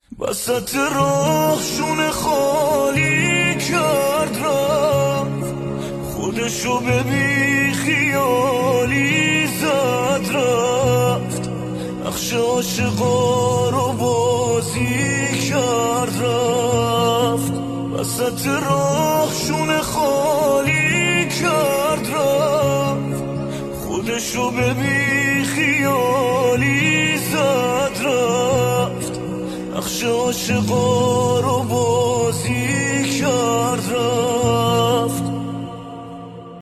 وسط راه شونه خالی کرد رفت، خودشو به بی خیالی زد رفت، نقش عاشقا رو بازی کرد رفت. وسط راه شونه خالی کرد رفت، خودشو به بی خیالی زد رفت، نقش عاشقا رو